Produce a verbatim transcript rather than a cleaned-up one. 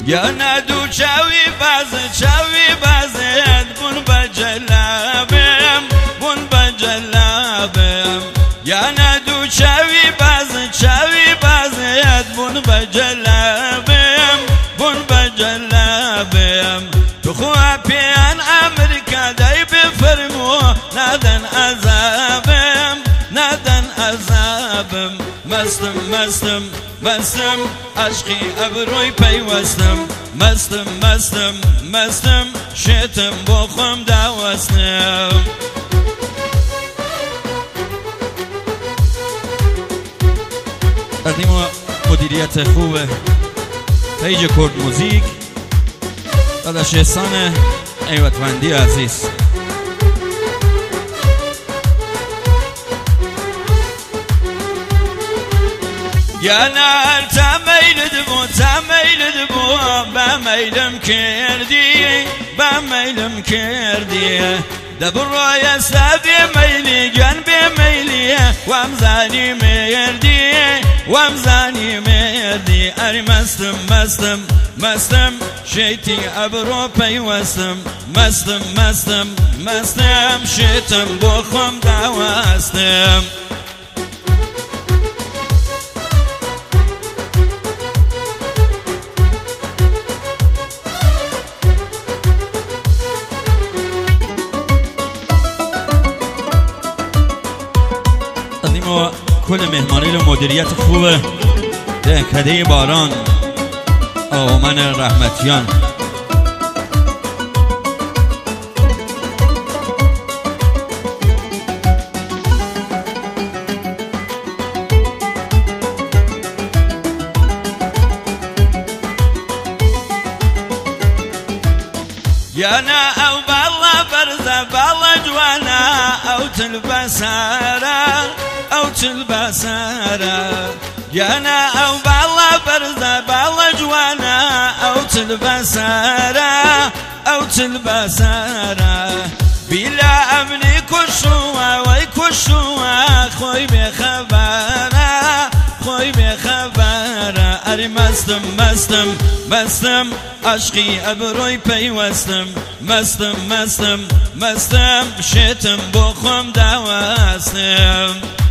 یا ندو چاوی باز چاوی بازد بون بجلابم بون بجلابم یا ندو چاوی باز چاوی بازد بون بجلابم بون بجلابم تو خواه پیان امریکا دای بفرمو نادن عذابم نادن عذابم مستم مستم مستم عشقی ابروی پیوستم مستم مستم مستم شیطم با خم داوستم قدیم مدیریت خوبه پیج کرد موزیک داداش احسان ایوتوندی عزیز یا نال تمیل دبو تمیل دبو با میلم کردی با میلم کردی دبر روی سبی میلی جان بی میلی وامزانی مردی وامزانی مردی اری مستم مستم مستم شیطی ابرو پیوستم مستم مستم مستم شیطم بخم داوستم و کل مهمانی و مدیریت خوبه دهکده باران آمن رحمتیان یا نا او بالله برزه بالله جوانا او تلبسارا او تلبسارا یا نا او بالله برزه بالله جوانا او تلبسارا او تلبسارا بلا امني كشوا وي كشوا خوي بخبره خوي بخبره اری مستم مستم مستم عشقی ابروی پیوستم مستم مستم مستم شیطم بخم داوستم